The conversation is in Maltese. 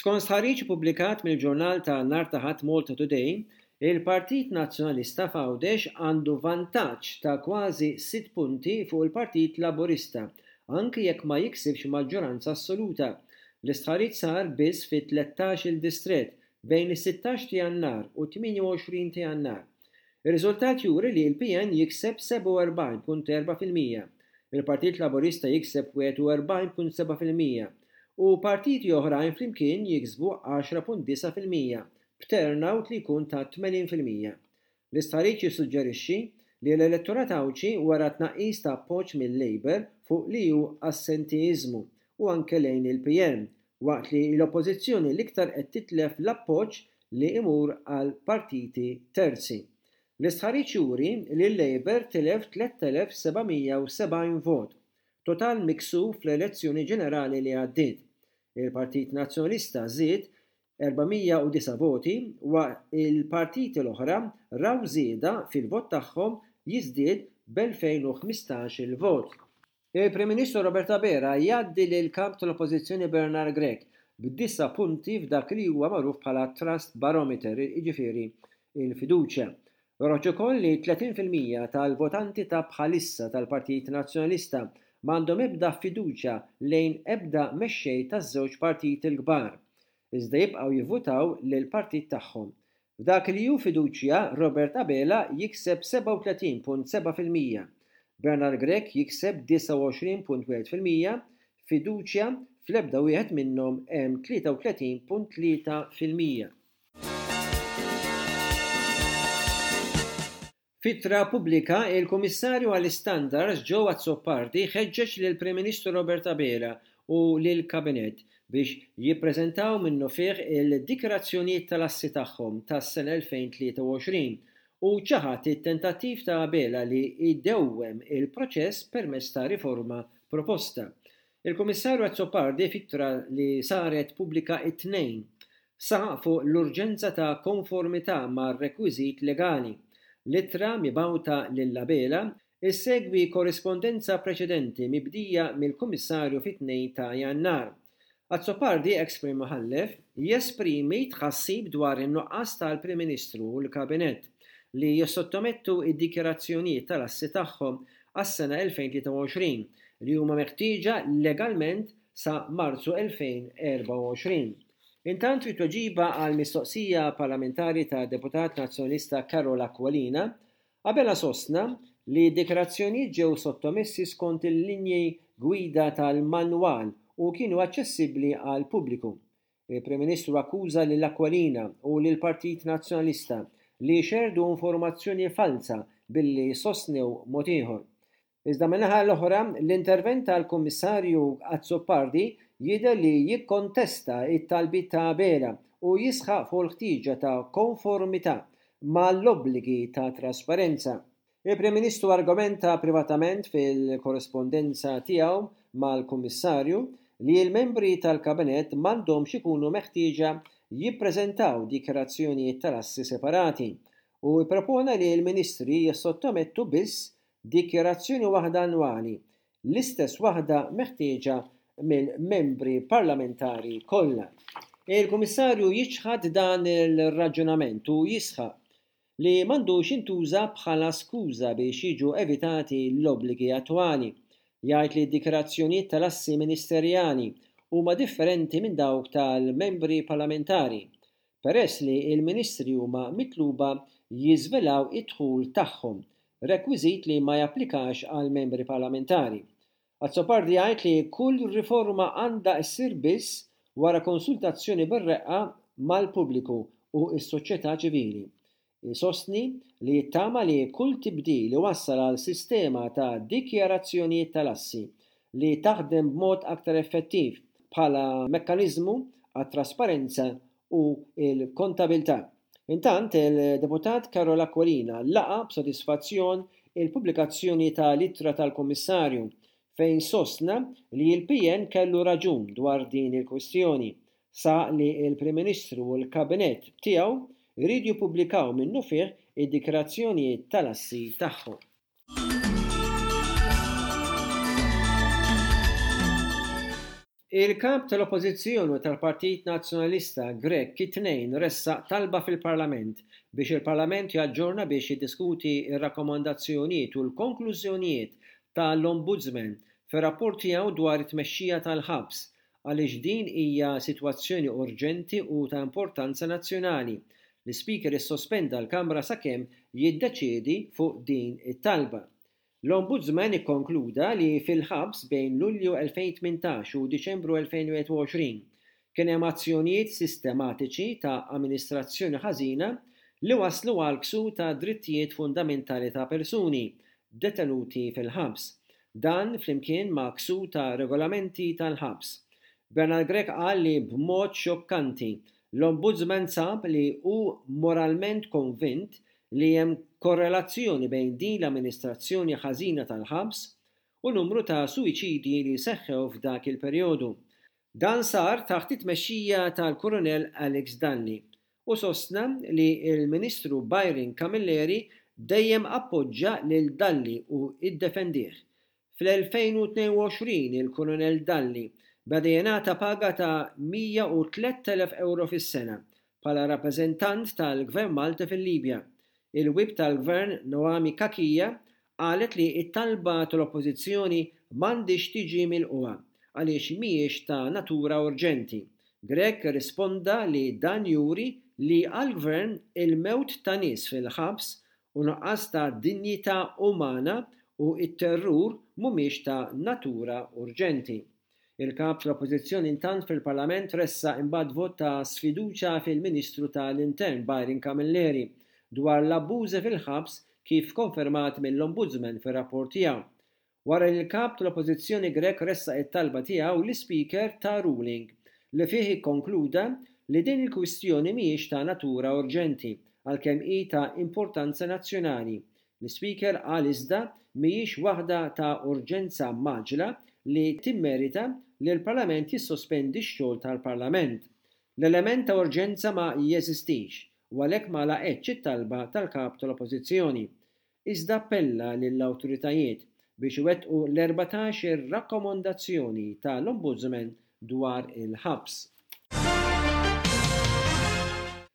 Skont ħariġ pubblikat mill-ġurnal ta' Nhar ta' Ħadd Malta Today, il-Partit Nazzjonalista Fawdex għandu vantaġġ ta' kważi 6 punti fuq il-Partit Laburista, anke jekk ma jiksibx maġġoranza assoluta. L-istħarriġ sar biss fi 13 il-distrett bejn is-16 ta' Jannar u 28 ta' Jannar. Ir-riżultat juri li l-PN jikseb 47.4%, il-Partit Laburista jikseb 41.7% u partiti oħrajn flimkien jiksbu 10.9%, b'turnout li jkun ta' 80%. L-istħarriġ jissuġġerixxi li l-elettorat Awċi wara tnaqqis ta' appoġġ mill-Labour fuq li hu assentiżmu u anke lejn il-PN, waqt li l-oppożizzjoni l-iktar qed titlef l-appoġġ li imur għal partiti terzi. L-istħarriġ juri li l-Labour tilef 3770 vot, total miksub fl-elezzjoni ġenerali li għaddiet. Il-Partit Nazzjonalista żied 409 voti wa il-partiti l-oħra raw żieda fil-vot tagħhom jiżdied b'2015 il-vot. Il-Prim Ministru Robert Abela jgħaddi lil kap tal-Oppożizzjoni Bernard Grech b'9 punti f'dak li huwa magħruf bħala Trust Barometer, jiġifieri il-fiduċja. Roġ ukoll li 30% tal-votanti ta' bħalissa tal-Partit Nazzjonalista m'għandhom ebda fiduċja lejn ebda mexxej taż-żewġ partiti l-kbar, iżda jibqgħu jivvutaw lil partit tagħhom. F'dak li hu fiduċja, Robert Abela jikseb 37.7%, Bernard Grech jikseb 29.1%, fiduċja fl-ebda wieħed minnhom hemm 33.3%. Fitra pubblika, il-Kummissarju għall-Istandards Joe Azzopardi ħeġġeġ lill-Prim Ministru Robert Abela u lill-Kabinett biex jippreżentaw minnu fih il-dikjarazzjonijiet tal-assi tagħhom tas-sena 2023 u ċaħat it-tentattiv ta' Abela li jdewwem il-proċess permezz ta' riforma proposta. Il-Kummissarju Azzopardi fittra li saret pubblika it-tnejn saħaq fuq l-urġenza ta' konformità mar-rekwiżit legali. Littra mibgħuta lil Abela issegwi korrispondenza preċedenti mibdija mill-Kummissarju fit-2 ta' Jannar. Azzopardi, ex-Prim Mħallef, jesprimi tħassib dwar in-nuqqas tal-Prim Ministru u l-Kabinett li jissottomettu id-dikjarazzjonijiet tal-assi tagħhom għas-sena 2023 li huma meħtieġa legalment sa Marzu 2024. Intant fit-tweġiba għal mistoqsija parlamentari ta' deputat nazzjonalista Carola Acqualina, Abela sostna li d-dikjarazzjonijiet ġew sottomessi skont il-linji gwida tal-manwal u kienu aċċessibbli għal pubbliku. Il-Prim Ministru akkuża lil Acqualina u lil Partit Nazzjonalista li xerdu informazzjoni falsa billi sostnew mod ieħor. Iżda min-naħa l-oħra, l-intervent tal-Kummissarju Azzopardi jidher li jikkontesta it-talbiet ta' Abela u jisħaq fuq l-ħtieġa ta' konformità mal-obbligi ta' trasparenza. Il-Prim Ministru argumenta privatament fil-korrespondenza tiegħu mal-Kummissarju li l-membri tal-Kabinett m'għandhomx ikunu meħtieġa jippreżentaw dikjarazzjonijiet tal-assi separati u jippropona li l-Ministri jissottomettu biss dikjarazzjoni waħda annwali, l-istess waħda meħtieġa mill-membri parlamentari kollha. Il-Kummissarju jiġħad dan il-raġunament u jisħaq li m'għandux jintuża bħala skuża biex jiġu evitati l-obbligi attwali. Jgħid li d-dikjarazzjonijiet tal-assi ministerjali huma differenti minn dawk tal-membri parlamentari, peress li l-Ministri huma mitluba jiżvelaw id-dħul tagħhom, rekwiżit li ma japplikax għal membri parlamentari. Azzopardi jgħid li kull riforma għandha ssir biss wara konsultazzjoni bir-reqqa mal-pubbliku u s-soċjetà ċivili. Sostni li jittama li kull tibdil wassal għal sistema ta' dikjarazzjonijiet tal-assi li taħdem b'mod aktar effettiv bħala mekkaniżmu għat-trasparenza u l-kontabilità. Intant, il-deputat Carola Acqualina laqa b'sodisfazzjon il-pubblikazzjoni ta' littra tal-Kummissarju fejn sostna li l-PN kellu raġun dwar din il-kwestjoni sa li l-Prim Ministru u l-Kabinett tiegħu jridu jippubblikaw minnu fih id-dikjarazzjonijiet tal-assi tagħhom. Il-kap tal-Oppożizzjoni tal-Partit Nazzjonalista Grek it-tnejn ressaq talba fil-Parlament biex il-Parlament jaġġorna biex jiddiskuti ir-rakkomandazzjonijiet u l-konklużjonijiet tal-Ombudsman fir-rapport tiegħu dwar it-tmexxija tal-ħabs għaliex din hija sitwazzjoni urġenti u ta' importanza nazzjonali. L-Speaker issospenda l-Kamra sakemm jiddeċiedi fuq din it-talba. L-Ombudsman ikkonkluda li fil-ħabs bejn Lulju 2018 u Diċembru 2021 kien hemm azzjonijiet sistematiċi ta' amministrazzjoni ħażina li waslu għal ksur ta' drittijiet fundamentali ta' persuni detenuti fil-ħabs. Dan flimkien ma' ksur ta' regolamenti tal-ħabs. Bernard Grek qal li b'mod xokkanti l-Ombudsman sab li hu moralment konvint li hemm korrelazzjoni bejn din l-amministrazzjoni ħażina tal-ħabs u numru ta' suwiċidji li seħħew f'dak il-perjodu. Dan sar taħt it-tmexxija tal-Kurunell Alex Dalli u sostna li l-Ministru Byron Camilleri dejjem appoġġja lil Dalli u iddefendih. Fl-2022 il-Kurunell Dalli beda jingħata paga ta' 103,000 euro fis-sena bħala rappreżentant tal-Gvern Malti fil-Libja. Il-wib tal-Gvern Noami Kakija qalet li it-talba tal-Oppożizzjoni m'għandix tiġi milquha għaliex mhijiex ta' natura urġenti. Grek risponda li dan juri li għall-Gvern il-mewt ta' nies fil-ħabs u nuqqas ta' dinjità umana u it-terrur mhumiex ta' natura urġenti. Il-kap tal-Oppożizzjoni intant fil-Parlament ressa imbagħad vot ta' sfiduċja fil-Ministru tal-Intern Byron Camilleri dwar l-abbużi fil-ħabs kif konfermat mill-Ombudsman fir-rapport tiegħu. Wara li l-kap tal-Oppożizzjoni Grek ressa it-talba tiegħu l-Speaker ta' ruling li fih ikkonkluda li din il-kwistjoni mhijiex ta' natura urġenti għalkemm hi ta' importanza nazzjonali. L-Speaker qal iżda mhijiex waħda ta' urġenza maġla li timmerita li l-Parlament jissospendi x-xogħol tal-Parlament. L-element ta' urġenza ma jeżistix u għalhekk ma laqgħetx it-talba tal-kap tal-Oppożizzjoni. Iżda appella lill-awtoritajiet biex iwettqu l-14 rakkomandazzjoni tal-Ombudsman dwar il-ħabs.